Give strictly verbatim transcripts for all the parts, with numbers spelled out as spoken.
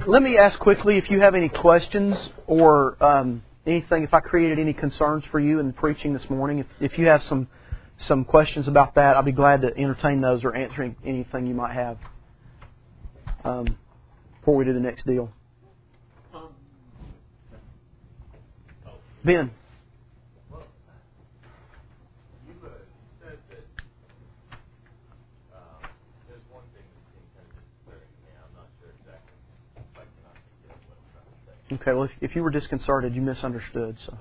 let me ask quickly if you have any questions or um, anything, if I created any concerns for you in preaching this morning. If, if you have some some questions about that, I'll be glad to entertain those or answer anything you might have um, before we do the next deal. Ben. Okay, well, if, if you were disconcerted, you misunderstood. So,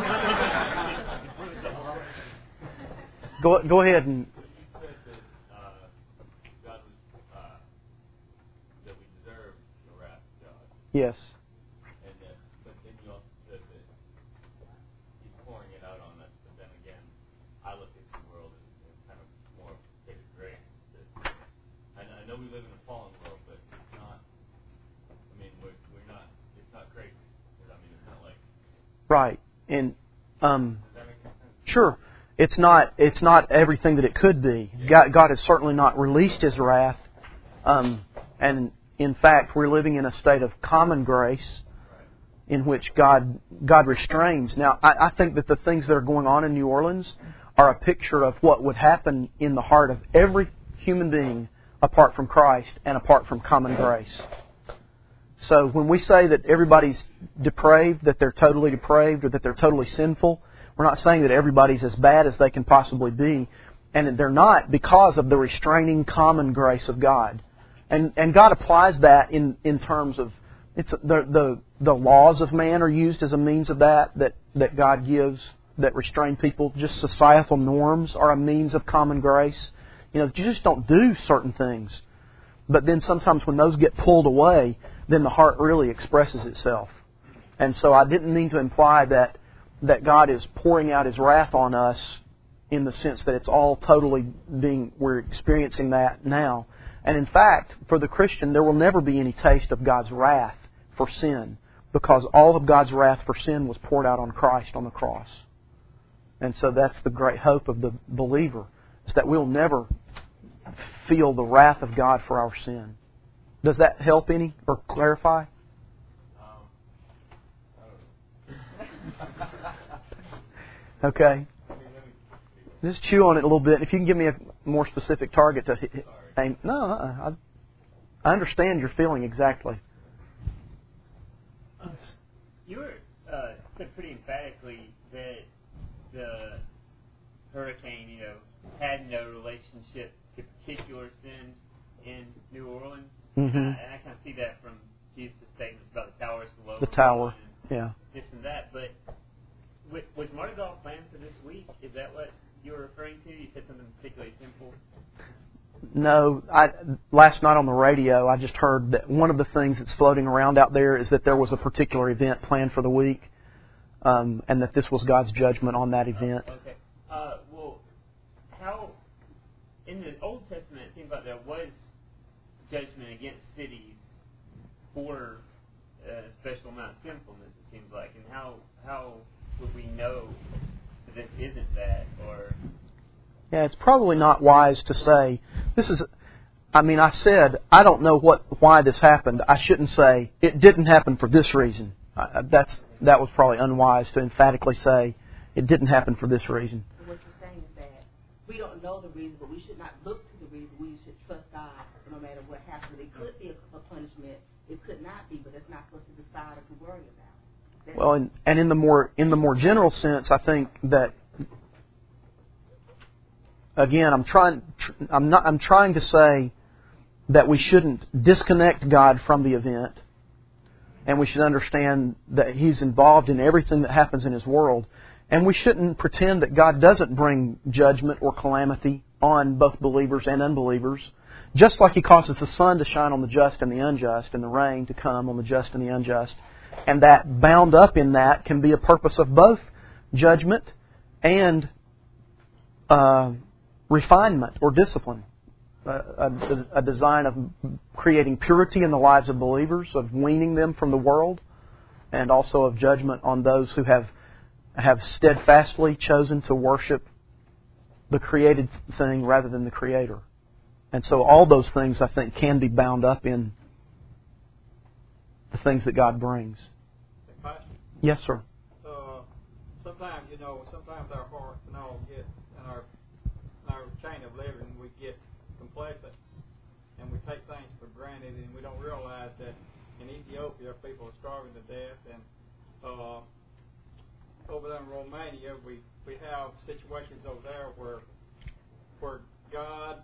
go go ahead and. You said that uh, God was uh, that we deserve the wrath of God. Yes. And that, but then you also said that He's pouring it out on us. But then again, I look at the world as, as kind of more of a state of grace. That, and I know we live in a fallen world, but it's not. I mean, we're we're not. It's not crazy. I mean, it's not like. Right, and um, Does that make sense? Sure, it's not. It's not everything that it could be. God, God has certainly not released His wrath, um, and in fact, we're living in a state of common grace, in which God God restrains. Now, I, I think that the things that are going on in New Orleans are a picture of what would happen in the heart of every human being apart from Christ and apart from common grace. So when we say that everybody's depraved, that they're totally depraved, or that they're totally sinful, we're not saying that everybody's as bad as they can possibly be. And they're not because of the restraining common grace of God. And and God applies that in, in terms of it's the, the the laws of man are used as a means of that, that, that God gives that restrain people. Just societal norms are a means of common grace. You know, you just don't do certain things. But then sometimes when those get pulled away, then the heart really expresses itself. And so I didn't mean to imply that that God is pouring out His wrath on us in the sense that it's all totally being, we're experiencing that now. And in fact, for the Christian, there will never be any taste of God's wrath for sin, because all of God's wrath for sin was poured out on Christ on the cross. And so that's the great hope of the believer, is that we'll never feel the wrath of God for our sin. Does that help any or clarify? Okay. Just chew on it a little bit. If you can give me a more specific target to aim. No, uh-uh. I, I understand your feeling exactly. Uh, you were uh, said pretty emphatically that the hurricane, you know, had no relationship to particular sins in New Orleans. Mm-hmm. Uh, and I kind of see that from Jesus' statements about the tower, the tower, yeah, this and that. But was Mardi Gras planned for this week? Is that what you were referring to? You said something particularly simple. No, I last night on the radio I just heard that one of the things that's floating around out there is that there was a particular event planned for the week, um, and that this was God's judgment on that event. Uh, okay. Uh, well, how in the Old Testament it seems like there was judgment against cities for a special amount of sinfulness. It seems like, and how how would we know that this isn't that, or? Yeah, it's probably not wise to say, this is, I mean, I said, I don't know what why this happened. I shouldn't say, it didn't happen for this reason. Uh, that's That was probably unwise to emphatically say, it didn't happen for this reason. So what you're saying is that we don't know the reason, but we should not look to the reason. We should trust God no matter what happens. It could be a, a punishment. It could not be, but it's not supposed to decide or to worry about. That's well, and, and in the more in the more general sense, I think that, again, I'm trying. I'm not. I'm trying to say that we shouldn't disconnect God from the event, and we should understand that He's involved in everything that happens in His world, and we shouldn't pretend that God doesn't bring judgment or calamity on both believers and unbelievers, just like He causes the sun to shine on the just and the unjust, and the rain to come on the just and the unjust, and that bound up in that can be a purpose of both judgment and uh, refinement or discipline, a, a, a design of creating purity in the lives of believers, of weaning them from the world, and also of judgment on those who have have steadfastly chosen to worship the created thing rather than the Creator. And so all those things, I think, can be bound up in the things that God brings. Pastor, Yes, sir. uh, sometimes, you know, sometimes our hearts and all get, in our, in our chain of living, we get complacent and we take things for granted and we don't realize that in Ethiopia people are starving to death, and uh, over there in Romania we, we have situations over there where where God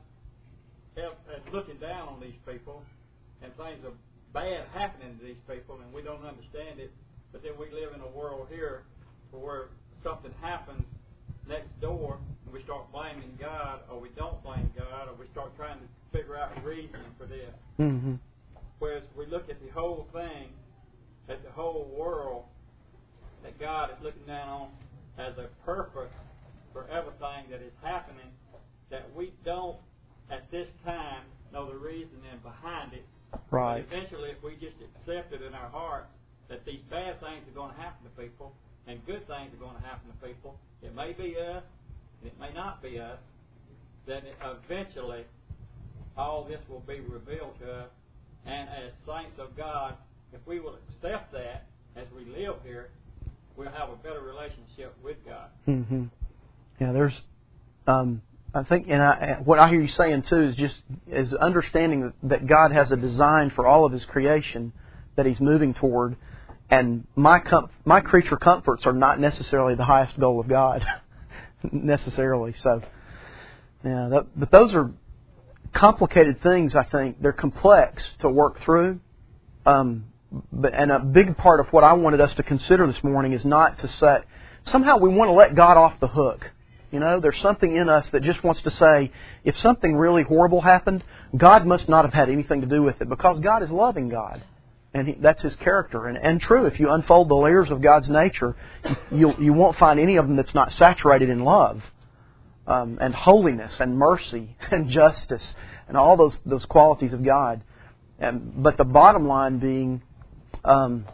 is looking down on these people and things are bad happening to these people and we don't understand it, but then we live in a world here where something happens next door and we start blaming God, or we don't blame God, or we start trying to figure out reasoning for this. Mm-hmm. Whereas we look at the whole thing, at the whole world that God is looking down on as a purpose for everything that is happening, that we don't at this time know the reasoning behind it. Right. But eventually, if we just accept it in our hearts that these bad things are going to happen to people and good things are going to happen to people, it may be us and it may not be us, then eventually all this will be revealed to us. And as saints of God, if we will accept that as we live here, we'll have a better relationship with God. Mm-hmm. Yeah, there's, um, I think, and I, what I hear you saying too is just is understanding that, that God has a design for all of His creation that He's moving toward, and my com- my creature comforts are not necessarily the highest goal of God, necessarily. So, yeah, that, but those are complicated things. I think they're complex to work through. Um, but and a big part of what I wanted us to consider this morning is not to say somehow we want to let God off the hook. You know, there's something in us that just wants to say, if something really horrible happened, God must not have had anything to do with it, because God is loving God. And he, that's His character. And, and true, if you unfold the layers of God's nature, you, you won't find any of them that's not saturated in love um, and holiness and mercy and justice and all those, those qualities of God. And, but the bottom line being um,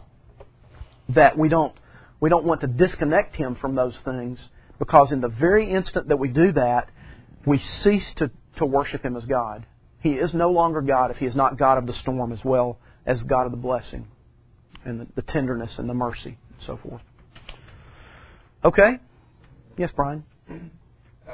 that we don't we don't want to disconnect Him from those things, because in the very instant that we do that, we cease to, to worship Him as God. He is no longer God if He is not God of the storm as well as God of the blessing and the, the tenderness and the mercy and so forth. Okay? Yes, Brian? Uh,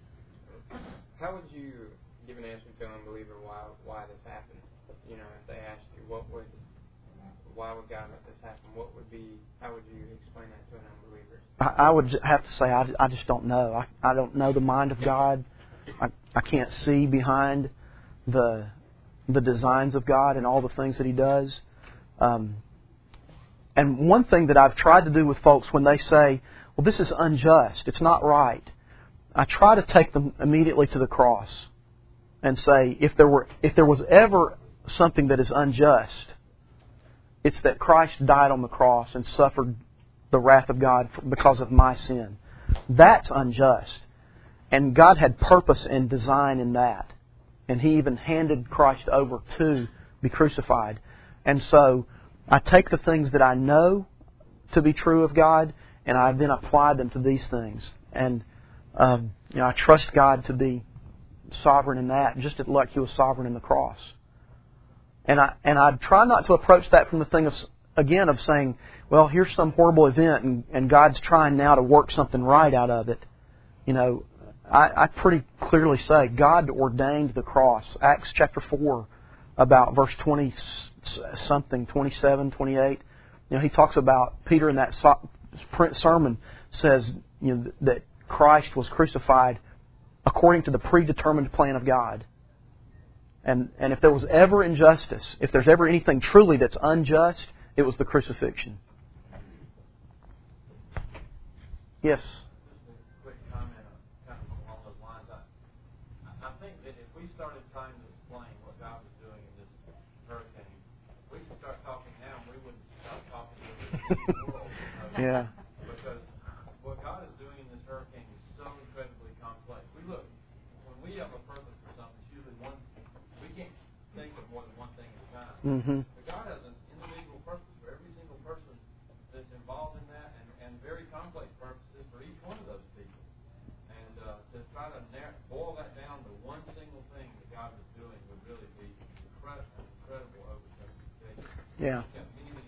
how would you give an answer to an unbeliever why why this happened? You know, if they asked you, what would, why would God let this happen? What would be, how would you explain that to an unbeliever? I, I would have to say I, I just don't know. I, I don't know the mind of God. I, I can't see behind the the designs of God and all the things that He does. Um, and one thing that I've tried to do with folks when they say, well, this is unjust, it's not right, I try to take them immediately to the cross and say, if there were if there was ever something that is unjust, it's that Christ died on the cross and suffered the wrath of God because of my sin. That's unjust. And God had purpose and design in that. And He even handed Christ over to be crucified. And so I take the things that I know to be true of God, and I then apply them to these things. And um, you know, I trust God to be sovereign in that, just like He was sovereign in the cross. And I and I try not to approach that from the thing of, again, of saying, well, here's some horrible event, and, and God's trying now to work something right out of it. You know, I, I pretty clearly say God ordained the cross. Acts chapter four, about verse twenty something, twenty-seven, twenty-eight. You know, he talks about Peter in that sermon says, you know, that Christ was crucified according to the predetermined plan of God. And and if there was ever injustice, if there's ever anything truly that's unjust, it was the crucifixion. Yes. Started trying to explain what God was doing in this hurricane, we could start talking now and we wouldn't stop talking to the world. Yeah. Because what God is doing in this hurricane is so incredibly complex. We look, when we have a purpose for something, it's usually one, we can't think of more than one thing at a time. Mm-hmm. But God has an individual purpose for every single person that's involved in that, and, and very complex purposes for each one of those people. And uh, to try to narrow, boil that down to one single thing that God is doing would really be incredible, incredible oversimplification. Yeah. You've got many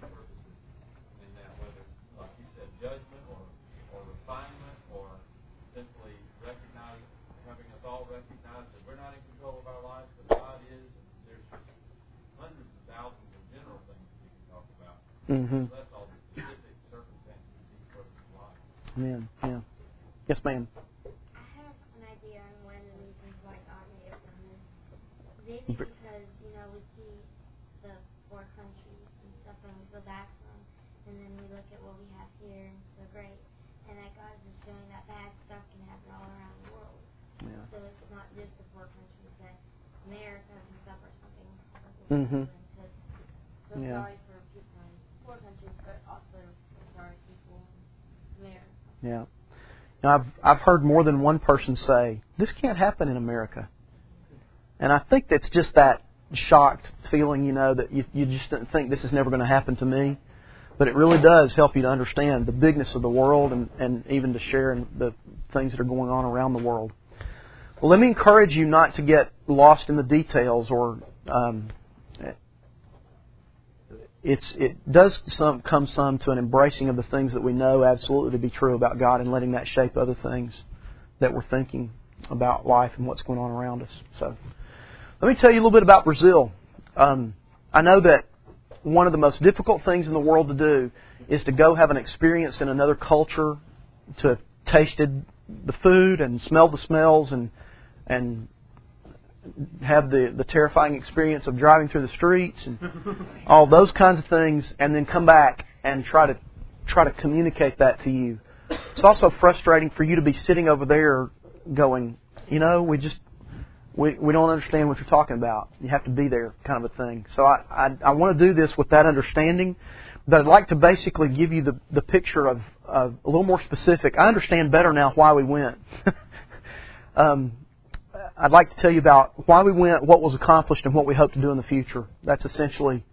Mm-hmm. So that's all the specific circumstances of each person's life. Amen. Yeah. Yes, ma'am. I have an idea on one of the reasons why God may have done this. Maybe because, you know, we see the four countries and stuff and we go back to them, and then we look at what we have here and it's so great. And that God's just showing that bad stuff can happen all around the world. Yeah. So it's not just the four countries, that America can suffer something horrible. Mm-hmm. So, so Yeah. sorry for people in four countries, but also sorry people in America. Yeah. Now, I've I've heard more than one person say, this can't happen in America. And I think that's just that shocked feeling, you know, that you, you just didn't think this is never going to happen to me. But it really does help you to understand the bigness of the world and, and even to share in the things that are going on around the world. Well, let me encourage you not to get lost in the details, or um, it's it does some come some to an embracing of the things that we know absolutely to be true about God and letting that shape other things that we're thinking about life and what's going on around us. So let me tell you a little bit about Brazil. Um, I know that one of the most difficult things in the world to do is to go have an experience in another culture, to have tasted the food and smelled the smells and and have the, the terrifying experience of driving through the streets and all those kinds of things, and then come back and try to try to communicate that to you. It's also frustrating for you to be sitting over there going, you know, we just we we don't understand what you're talking about. You have to be there, kind of a thing. So I I, I want to do this with that understanding, but I'd like to basically give you the, the picture of, of a little more specific. I understand better now why we went. um, I'd like to tell you about why we went, what was accomplished, and what we hope to do in the future. That's essentially...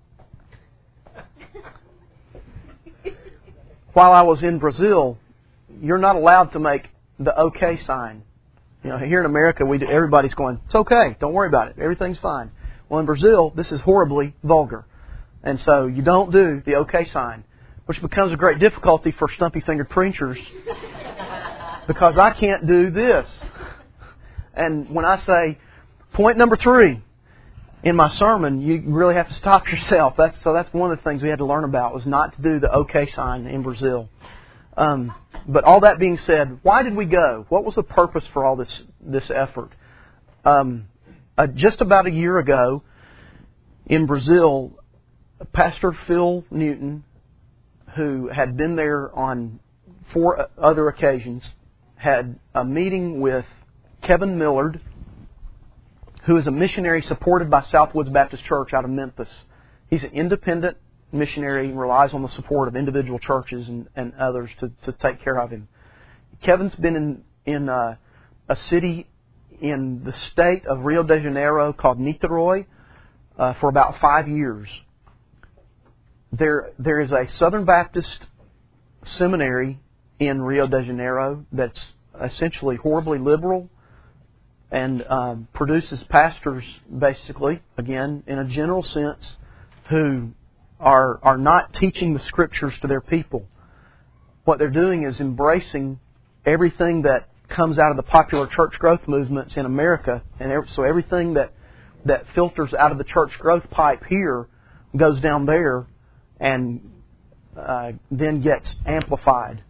While I was in Brazil, you're not allowed to make the okay sign. You know, here in America, we do, everybody's going, it's okay, don't worry about it, everything's fine. Well, in Brazil, this is horribly vulgar. And so you don't do the okay sign, which becomes a great difficulty for stumpy-fingered preachers because I can't do this. And when I say, point number three in my sermon, you really have to stop yourself. That's so that's one of the things we had to learn about, was not to do the okay sign in Brazil. Um, but all that being said, why did we go? What was the purpose for all this this effort? Um, uh, just about a year ago in Brazil, Pastor Phil Newton, who had been there on four other occasions, had a meeting with Kevin Millard, who is a missionary supported by Southwoods Baptist Church out of Memphis. He's an independent missionary and relies on the support of individual churches and, and others to, to take care of him. Kevin's been in, in uh, a city in the state of Rio de Janeiro called Niterói uh, for about five years. There, there is a Southern Baptist seminary in Rio de Janeiro that's essentially horribly liberal and um, produces pastors, basically, again, in a general sense, who are are not teaching the Scriptures to their people. What they're doing is embracing everything that comes out of the popular church growth movements in America, and so everything that that filters out of the church growth pipe here goes down there and uh, then gets amplified.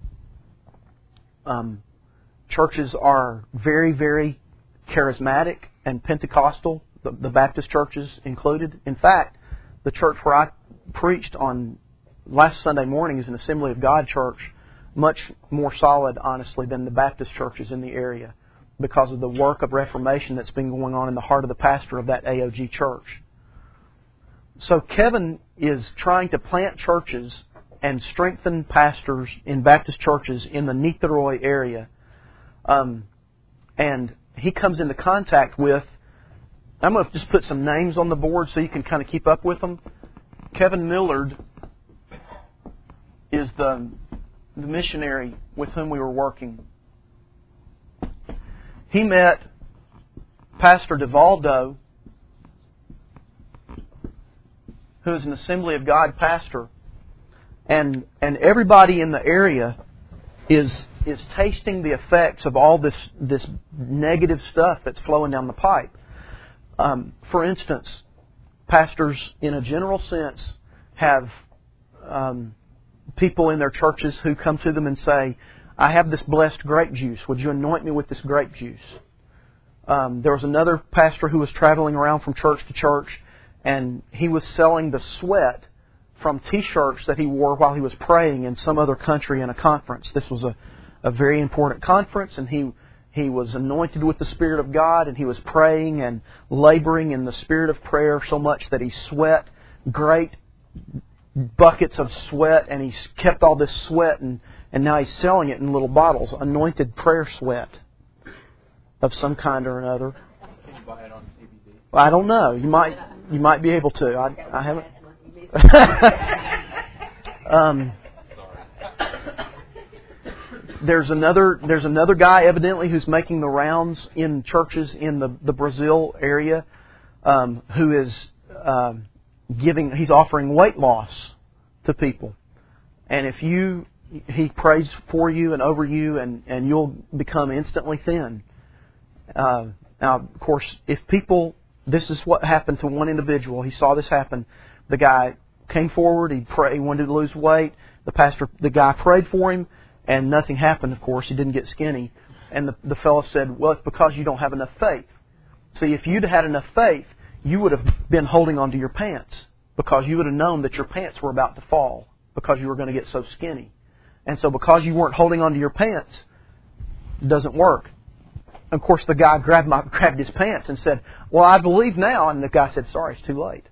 Um, churches are very, very charismatic and Pentecostal, the, the Baptist churches included. In fact, the church where I preached on last Sunday morning is an Assembly of God church, much more solid, honestly, than the Baptist churches in the area because of the work of reformation that's been going on in the heart of the pastor of that A O G church. So Kevin is trying to plant churches and strengthen pastors in Baptist churches in the Niterói area. Um, and he comes into contact with, I'm going to just put some names on the board so you can kind of keep up with them. Kevin Millard is the, the missionary with whom we were working. He met Pastor DeValdo, who is an Assembly of God pastor, and and everybody in the area is is tasting the effects of all this this negative stuff that's flowing down the pipe. Um, for instance, pastors, in a general sense, have um, people in their churches who come to them and say, I have this blessed grape juice. Would you anoint me with this grape juice? Um, there was another pastor who was traveling around from church to church, and he was selling the sweat from T-shirts that he wore while he was praying in some other country in a conference. This was a, a very important conference, and he he was anointed with the Spirit of God, and he was praying and laboring in the Spirit of prayer so much that he sweat great buckets of sweat, and he kept all this sweat, and, and now he's selling it in little bottles, anointed prayer sweat of some kind or another. Can you buy it on C B D? I don't know. You might you might be able to. I, I haven't. um, there's another there's another guy evidently who's making the rounds in churches in the, the Brazil area, um, who is um, giving he's offering weight loss to people, and if you he prays for you and over you, and, and you'll become instantly thin. Uh, now, of course, if people, this is what happened to one individual. He saw this happen. The guy came forward. He prayed. He wanted to lose weight. The pastor, the guy prayed for him, and nothing happened. Of course, he didn't get skinny. And the, the fellow said, "Well, it's because you don't have enough faith." See, if you'd had enough faith, you would have been holding onto your pants, because you would have known that your pants were about to fall because you were going to get so skinny. And so, because you weren't holding onto your pants, it doesn't work. Of course, the guy grabbed my grabbed his pants and said, "Well, I believe now." And the guy said, "Sorry, it's too late."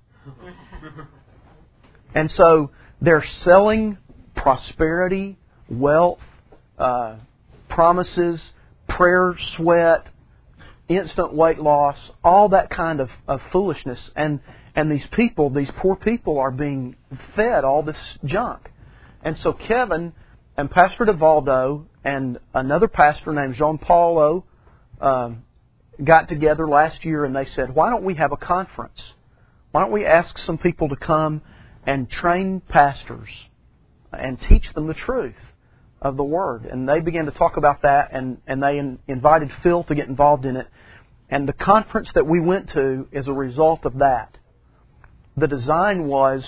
And so they're selling prosperity, wealth, uh, promises, prayer sweat, instant weight loss, all that kind of, of foolishness. And and these people, these poor people, are being fed all this junk. And so Kevin and Pastor DeValdo and another pastor named Jean Paulo um, got together last year, and they said, "Why don't we have a conference? Why don't we ask some people to come and train pastors and teach them the truth of the Word?" And they began to talk about that, and, and they in, invited Phil to get involved in it. And the conference that we went to is a result of that. The design was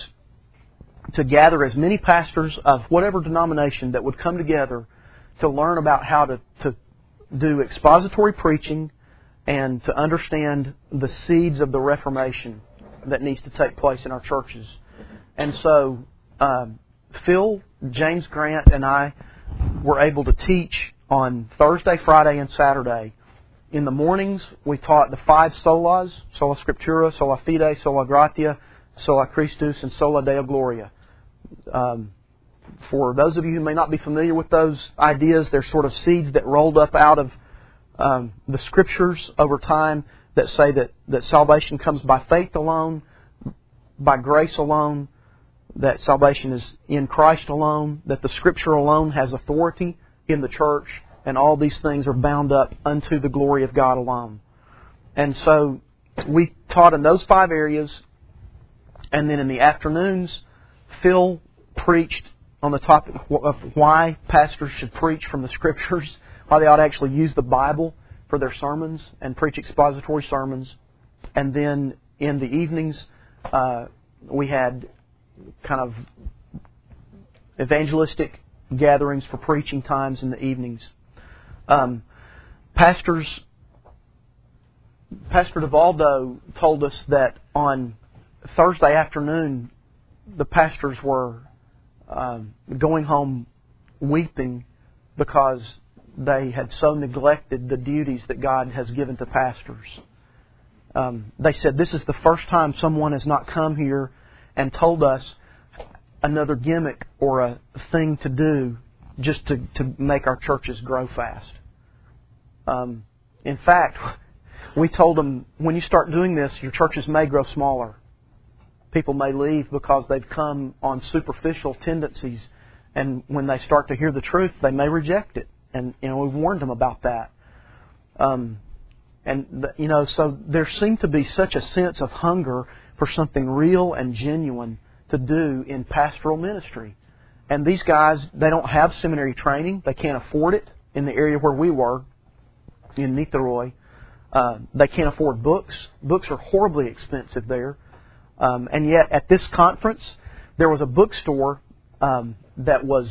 to gather as many pastors of whatever denomination that would come together to learn about how to, to do expository preaching and to understand the seeds of the Reformation that needs to take place in our churches. And so um, Phil, James Grant, and I were able to teach on Thursday, Friday, and Saturday. In the mornings, we taught the five solas: sola scriptura, sola fide, sola gratia, sola Christus, and sola Deo Gloria. Um, for those of you who may not be familiar with those ideas, they're sort of seeds that rolled up out of um, the Scriptures over time that say that, that salvation comes by faith alone, by grace alone, that salvation is in Christ alone, that the Scripture alone has authority in the church, and all these things are bound up unto the glory of God alone. And so we taught in those five areas, and then in the afternoons, Phil preached on the topic of why pastors should preach from the Scriptures, why they ought to actually use the Bible for their sermons and preach expository sermons. And then in the evenings, uh, we had kind of evangelistic gatherings for preaching times in the evenings. Um, pastors, Pastor DeValdo told us that on Thursday afternoon, the pastors were um, going home weeping because they had so neglected the duties that God has given to pastors. Um, they said, "This is the first time someone has not come here and told us another gimmick or a thing to do just to, to make our churches grow fast." Um, in fact, we told them, when you start doing this, your churches may grow smaller. People may leave because they've come on superficial tendencies, and when they start to hear the truth, they may reject it. And you know, we've warned them about that. Um, and the, you know, so there seemed to be such a sense of hunger for something real and genuine to do in pastoral ministry. And these guys, they don't have seminary training. They can't afford it in the area where we were, in Niterói. Uh, they can't afford books. Books are horribly expensive there. Um, and yet, at this conference, there was a bookstore um, that was,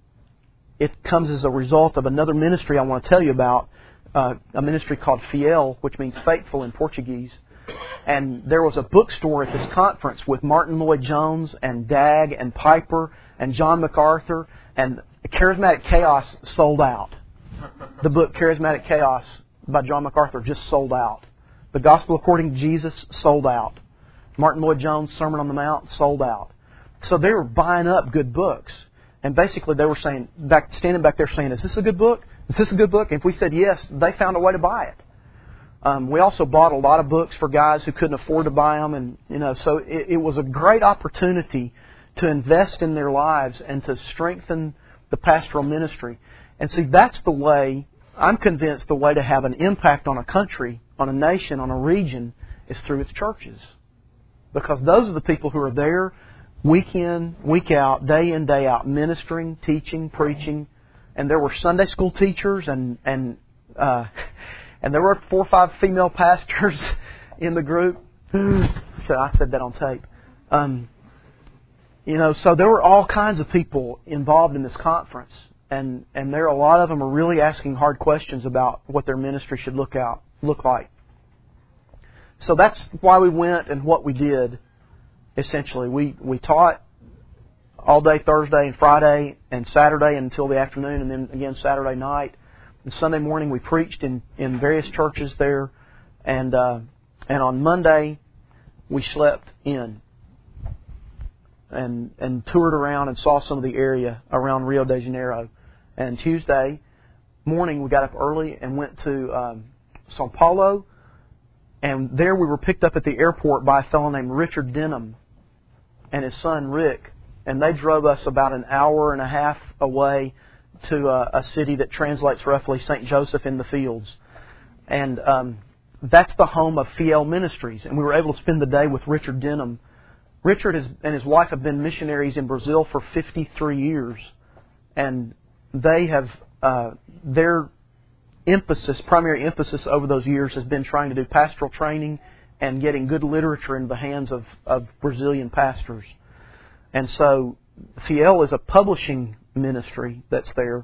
it comes as a result of another ministry I want to tell you about, uh, a ministry called Fiel, which means faithful in Portuguese. And there was a bookstore at this conference with Martin Lloyd-Jones and Dag and Piper and John MacArthur, and Charismatic Chaos sold out. The book Charismatic Chaos by John MacArthur just sold out. The Gospel According to Jesus sold out. Martin Lloyd-Jones' Sermon on the Mount sold out. So they were buying up good books. And basically they were saying, back, standing back there saying, is this a good book? Is this a good book? And if we said yes, they found a way to buy it. Um, we also bought a lot of books for guys who couldn't afford to buy them. And, you know, so it, it was a great opportunity to invest in their lives and to strengthen the pastoral ministry. And see, that's the way, I'm convinced the way to have an impact on a country, on a nation, on a region, is through its churches. Because those are the people who are there week in, week out, day in, day out, ministering, teaching, preaching. And there were Sunday school teachers and, and, uh, and there were four or five female pastors in the group. So I said that on tape. Um, you know, so there were all kinds of people involved in this conference. And, and there, a lot of them are really asking hard questions about what their ministry should look out, look like. So that's why we went and what we did, essentially. We, we taught all day Thursday and Friday and Saturday until the afternoon, and then again Saturday night. And Sunday morning we preached in, in various churches there. And, uh, and on Monday we slept in and, and toured around and saw some of the area around Rio de Janeiro. And Tuesday morning we got up early and went to um, Sao Paulo. And there we were picked up at the airport by a fellow named Richard Denham and his son Rick. And they drove us about an hour and a half away to a, a city that translates roughly Saint Joseph in the Fields. And um, that's the home of Fiel Ministries. And we were able to spend the day with Richard Denham. Richard has, and his wife have been missionaries in Brazil for fifty-three years. And they have, uh, their emphasis, primary emphasis over those years has been trying to do pastoral training and getting good literature in the hands of, of Brazilian pastors. And so Fiel is a publishing ministry that's there.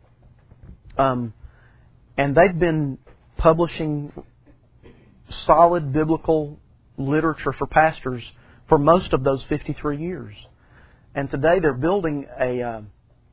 Um, and they've been publishing solid biblical literature for pastors for most of those fifty-three years. And today they're building a uh,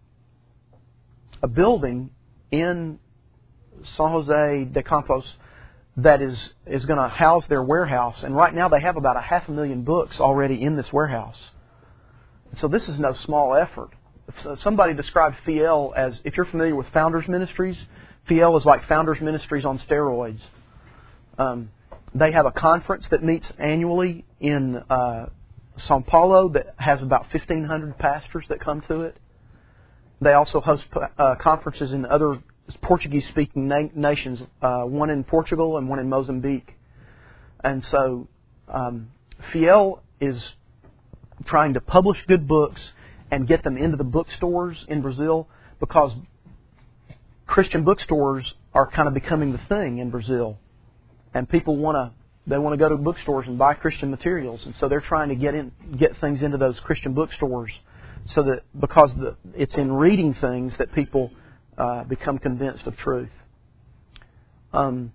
a building in San Jose de Campos that is, is going to house their warehouse. And right now they have about a half a million books already in this warehouse. So this is no small effort. If somebody described Fiel as, if you're familiar with Founders Ministries, Fiel is like Founders Ministries on steroids. Um, they have a conference that meets annually in uh, Sao Paulo that has about fifteen hundred pastors that come to it. They also host uh, conferences in other Portuguese-speaking na- nations, uh, one in Portugal and one in Mozambique. And so um, Fiel is trying to publish good books and get them into the bookstores in Brazil, because Christian bookstores are kind of becoming the thing in Brazil. And people want to they want to go to bookstores and buy Christian materials. And so they're trying to get in get things into those Christian bookstores, so that because the, it's in reading things that people uh, become convinced of truth. Um,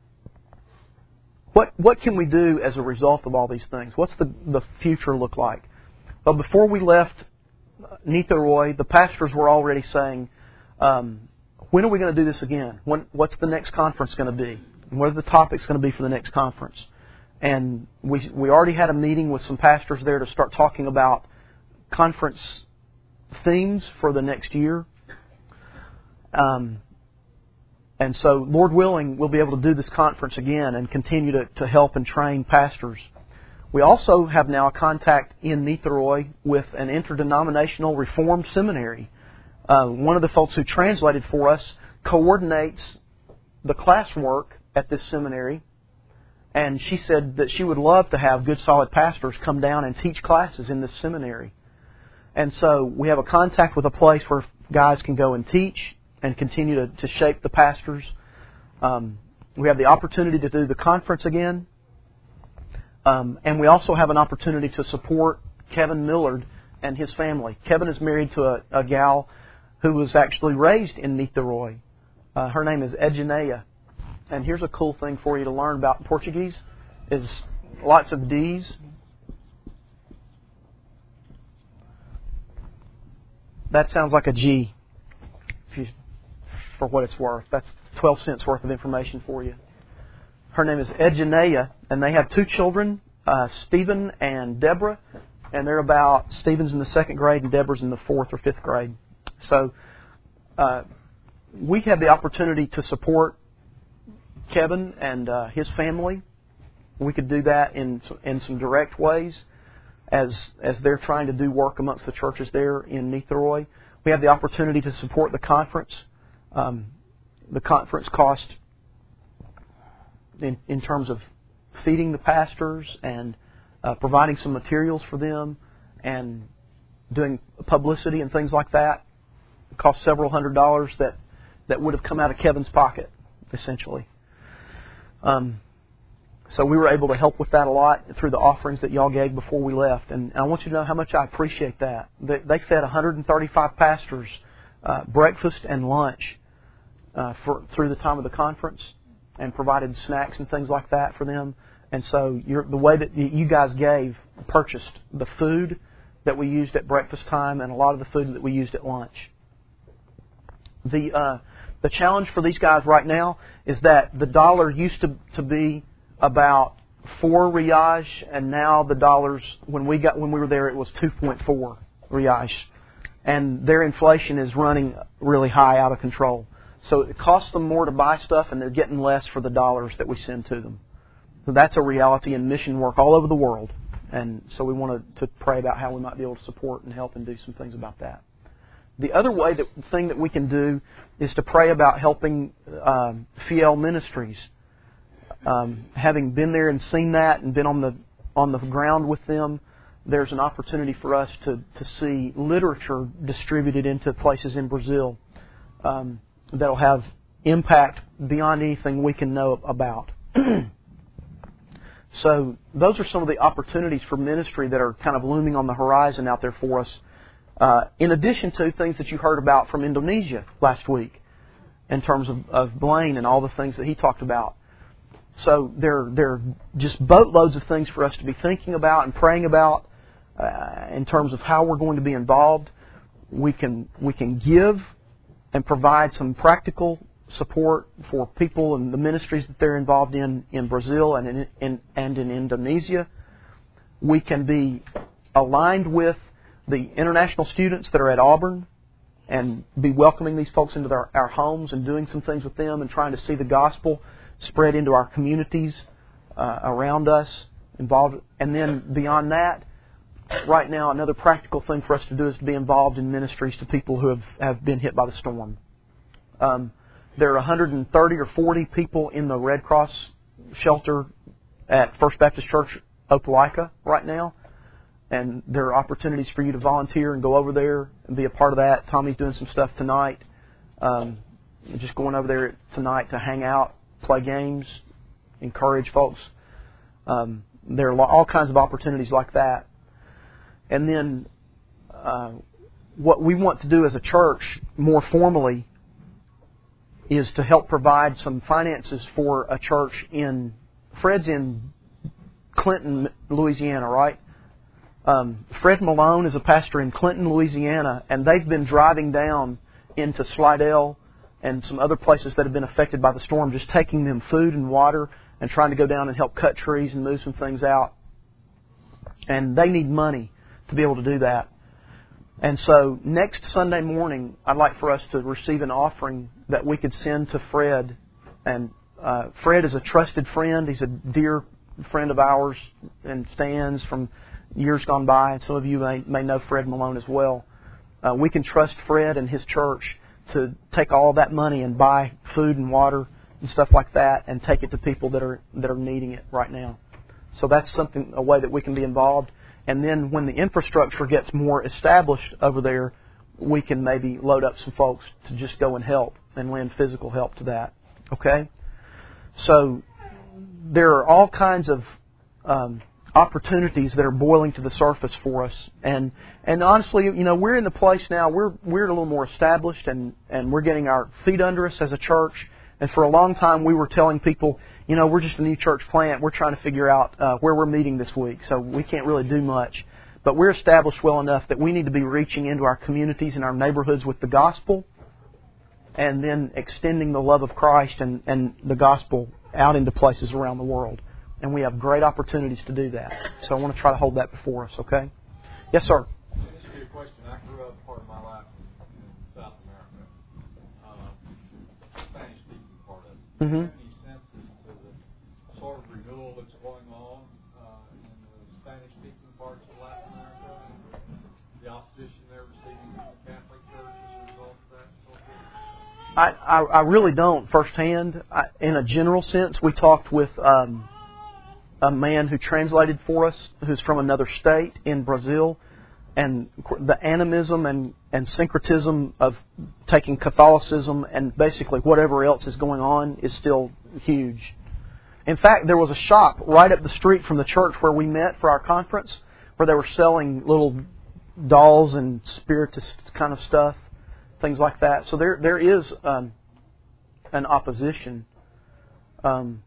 what what can we do as a result of all these things? What's the, the future look like? Well, before we left Niterói, the pastors were already saying, um, when are we going to do this again? When, what's the next conference going to be? And what are the topics going to be for the next conference? And we we already had a meeting with some pastors there to start talking about conference themes for the next year. Um, and so, Lord willing, we'll be able to do this conference again and continue to, to help and train pastors. We also have now a contact in Niterói with an interdenominational Reformed seminary. Uh, one of the folks who translated for us coordinates the classwork at this seminary, and she said that she would love to have good, solid pastors come down and teach classes in this seminary. And so we have a contact with a place where guys can go and teach and continue to, to shape the pastors. Um, we have the opportunity to do the conference again. Um, and we also have an opportunity to support Kevin Millard and his family. Kevin is married to a, a gal who was actually raised in Niterói. Uh, her name is Edginea. And here's a cool thing for you to learn about Portuguese, is lots of D's. That sounds like a G, if you, for what it's worth. That's twelve cents worth of information for you. Her name is Edginea, and they have two children, uh, Stephen and Deborah, and they're about, Stephen's in the second grade and Deborah's in the fourth or fifth grade. So uh, we have the opportunity to support Kevin and uh, his family. We could do that in in some direct ways as as they're trying to do work amongst the churches there in Niterói. We have the opportunity to support the conference. Um, the conference cost in, in terms of feeding the pastors and uh, providing some materials for them and doing publicity and things like that. It cost several hundred dollars that, that would have come out of Kevin's pocket, essentially. Um, so we were able to help with that a lot through the offerings that y'all gave before we left. And I want you to know how much I appreciate that. They, they fed one hundred thirty-five pastors uh, breakfast and lunch uh, for through the time of the conference and provided snacks and things like that for them. And so you're, the way that you guys gave, purchased the food that we used at breakfast time and a lot of the food that we used at lunch. The uh, the challenge for these guys right now is that the dollar used to, to be about four reais, and now the dollars, when we got when we were there, it was two point four reais, and their inflation is running really high, out of control. So it costs them more to buy stuff, and they're getting less for the dollars that we send to them. So that's a reality in mission work all over the world, and so we wanted to pray about how we might be able to support and help and do some things about that. The other way that thing that we can do is to pray about helping um, Fiel Ministries. Um, having been there and seen that and been on the on the ground with them, there's an opportunity for us to, to see literature distributed into places in Brazil um, that'll have impact beyond anything we can know about. So those are some of the opportunities for ministry that are kind of looming on the horizon out there for us. Uh, in addition to things that you heard about from Indonesia last week, in terms of, of Blaine and all the things that he talked about. So there, there are just boatloads of things for us to be thinking about and praying about uh, in terms of how we're going to be involved. We can we can give and provide some practical support for people and the ministries that they're involved in in Brazil and in, in and in Indonesia. We can be aligned with the international students that are at Auburn and be welcoming these folks into their, our homes and doing some things with them and trying to see the gospel spread into our communities uh, around us, involved. And then beyond that, right now, another practical thing for us to do is to be involved in ministries to people who have, have been hit by the storm. Um, there are one hundred thirty or forty people in the Red Cross shelter at First Baptist Church, Opelika, right now. And there are opportunities for you to volunteer and go over there and be a part of that. Tommy's doing some stuff tonight. Um, just going over there tonight to hang out, play games, encourage folks. Um, there are all kinds of opportunities like that. And then uh, what we want to do as a church more formally is to help provide some finances for a church in, Fred's in Clinton, Louisiana, right? Um, Fred Malone is a pastor in Clinton, Louisiana, and they've been driving down into Slidell and some other places that have been affected by the storm, just taking them food and water and trying to go down and help cut trees and move some things out. And they need money to be able to do that. And so next Sunday morning, I'd like for us to receive an offering that we could send to Fred. And uh, Fred is a trusted friend. He's a dear friend of ours and Stan's from years gone by. And some of you may, may know Fred Malone as well. Uh, we can trust Fred and his church to take all that money and buy food and water and stuff like that and take it to people that are that are needing it right now. So that's something, a way that we can be involved. And then when the infrastructure gets more established over there, we can maybe load up some folks to just go and help and lend physical help to that. Okay? So there are all kinds of um, opportunities that are boiling to the surface for us. And and honestly, you know, we're in the place now, we're we're a little more established, and, and we're getting our feet under us as a church. And for a long time we were telling people, you know, we're just a new church plant. We're trying to figure out uh, where we're meeting this week, so we can't really do much. But we're established well enough that we need to be reaching into our communities and our neighborhoods with the gospel, and then extending the love of Christ and, and the gospel out into places around the world. And we have great opportunities to do that. So I want to try to hold that before us, okay? Yes, sir. Let me ask you a question. I grew up part of my life in, in South America, uh, Spanish-speaking part of it. Mm-hmm. Do you have any sense as to the sort of renewal that's going on uh, in the Spanish-speaking parts of Latin America, and the opposition they're receiving from the Catholic Church as a result of that? So I, I, I really don't firsthand. I, in a general sense, we talked with um, a man who translated for us, who's from another state in Brazil, and the animism and, and syncretism of taking Catholicism and basically whatever else is going on is still huge. In fact, there was a shop right up the street from the church where we met for our conference, where they were selling little dolls and spiritist kind of stuff, things like that. So there there is um, an opposition. Um,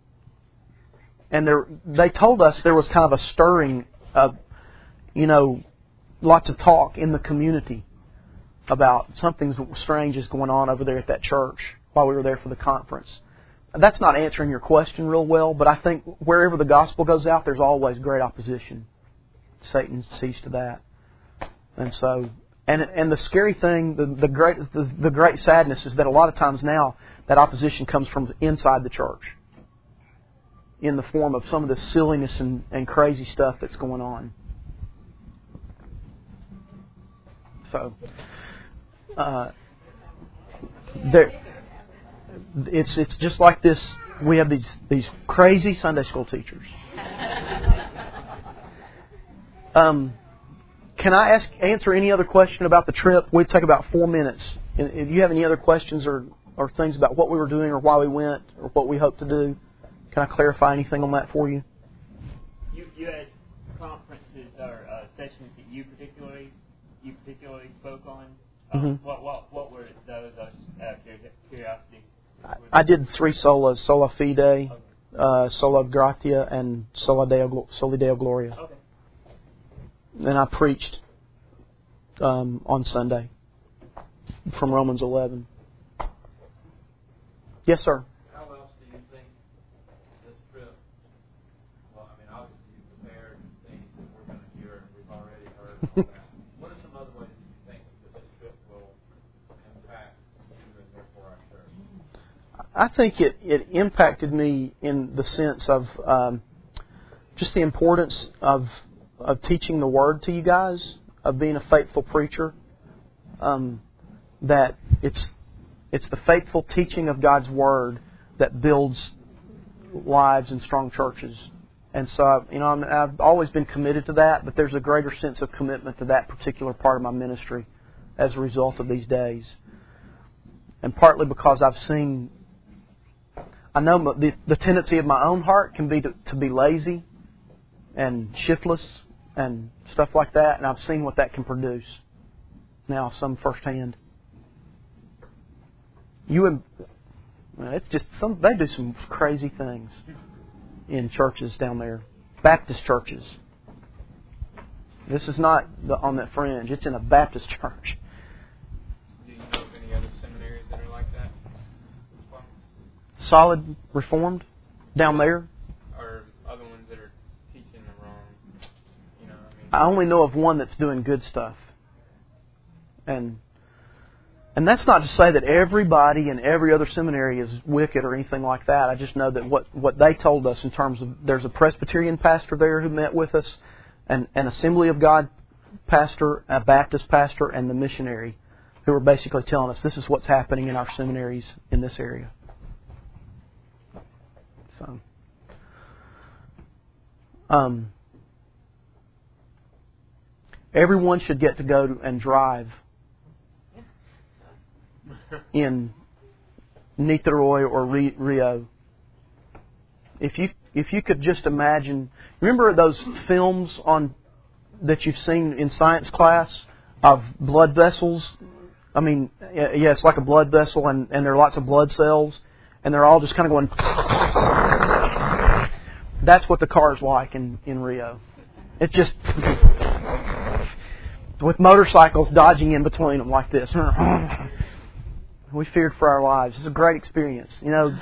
and there, they told us there was kind of a stirring of, you know, lots of talk in the community about something strange is going on over there at that church while we were there for the conference. That's not answering your question real well, but I think wherever the gospel goes out, there's always great opposition. Satan sees to that. And so, and and the scary thing, the, the great the, the great sadness is that a lot of times now that opposition comes from inside the church, in the form of some of this silliness and, and crazy stuff that's going on. So, uh, there, it's it's just like this. We have these these crazy Sunday school teachers. Um, can I ask answer any other question about the trip? We'd take about four minutes. If you have any other questions or, or things about what we were doing or why we went or what we hope to do, can I clarify anything on that for you? You, you had conferences or uh, sessions that you particularly you particularly spoke on. Um, Mm-hmm. What what what were those? Out of curiosity. I, I did three solas: Sola Fide, okay. uh, Sola Gratia, and Sola Deo, Soli Deo Gloria. Okay. And I preached um, on Sunday from Romans eleven. Yes, sir. How else do you think this trip, well, I mean, obviously you prepared things that we're going to hear and we've already heard and all that. What are some other ways that you think that this trip will impact you and therefore our church? I think it, it impacted me in the sense of um, just the importance of of teaching the Word to you guys, of being a faithful preacher. Um, that it's it's the faithful teaching of God's Word that builds lives and strong churches. And so, you know, I'm, I've always been committed to that, but there's a greater sense of commitment to that particular part of my ministry as a result of these days. And partly because I've seen, I know the, the tendency of my own heart can be to, to be lazy and shiftless and stuff like that, and I've seen what that can produce now, some firsthand. You and it's just some they do some crazy things in churches down there, Baptist churches. This is not the, on that fringe; it's in a Baptist church. Do you know of any other seminaries that are like that? Solid Reformed down there. Or other ones that are teaching the wrong, you know, I mean... I only know of one that's doing good stuff. And and that's not to say that everybody in every other seminary is wicked or anything like that. I just know that what, what they told us in terms of, there's a Presbyterian pastor there who met with us, and an Assembly of God pastor, a Baptist pastor, and the missionary, who were basically telling us this is what's happening in our seminaries in this area. So, um, everyone should get to go and drive in Niterói or Rio. If you if you could just imagine, remember those films on that you've seen in science class of blood vessels? I mean, yeah, it's like a blood vessel, and, and there are lots of blood cells, and they're all just kind of going. That's what the car's like in, in Rio. It's just with motorcycles dodging in between them like this. We feared for our lives. It's a great experience. You know,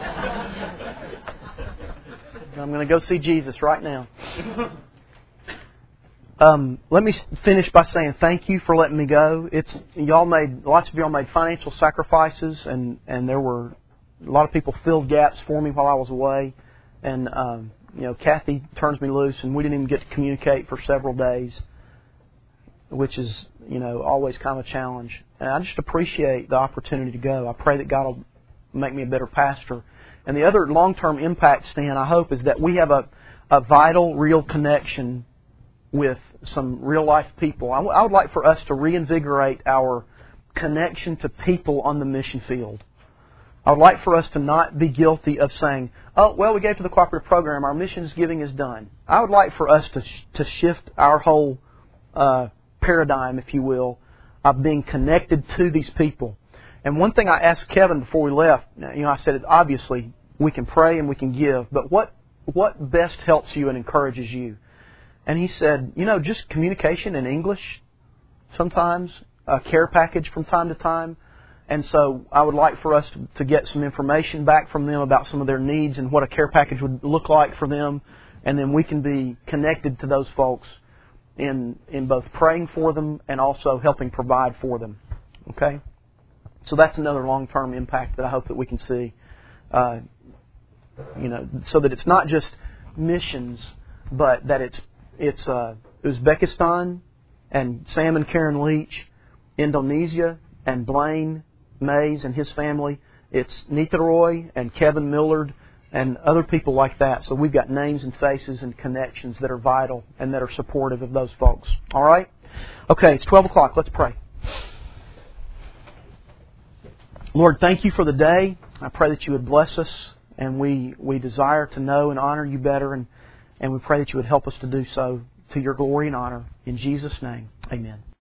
I'm going to go see Jesus right now. Um, let me finish by saying thank you for letting me go. It's y'all made lots of y'all made financial sacrifices, and, and there were a lot of people filled gaps for me while I was away. And um, you know, Kathy turns me loose, and we didn't even get to communicate for several days, which is, you know, always kind of a challenge. And I just appreciate the opportunity to go. I pray that God will make me a better pastor. And the other long-term impact, Stan, I hope, is that we have a, a vital, real connection with some real-life people. I, w- I would like for us to reinvigorate our connection to people on the mission field. I would like for us to not be guilty of saying, oh, well, we gave to the cooperative program, our missions giving is done. I would like for us to sh- to shift our whole uh, paradigm, if you will, of being connected to these people. And one thing I asked Kevin before we left, you know, I said, obviously, we can pray and we can give, but what what best helps you and encourages you? And he said, you know, just communication in English sometimes, a care package from time to time. And so I would like for us to, to get some information back from them about some of their needs and what a care package would look like for them. And then we can be connected to those folks in in both praying for them and also helping provide for them. Okay? So that's another long-term impact that I hope that we can see. Uh, you know, so that it's not just missions, but that it's it's uh, Uzbekistan and Sam and Karen Leach, Indonesia and Blaine Mays and his family. It's Nitaroy and Kevin Millard and other people like that. So we've got names and faces and connections that are vital and that are supportive of those folks. All right? Okay, it's twelve o'clock. Let's pray. Lord, thank you for the day. I pray that you would bless us, and we, we desire to know and honor you better, and, and we pray that you would help us to do so to your glory and honor. In Jesus' name, amen.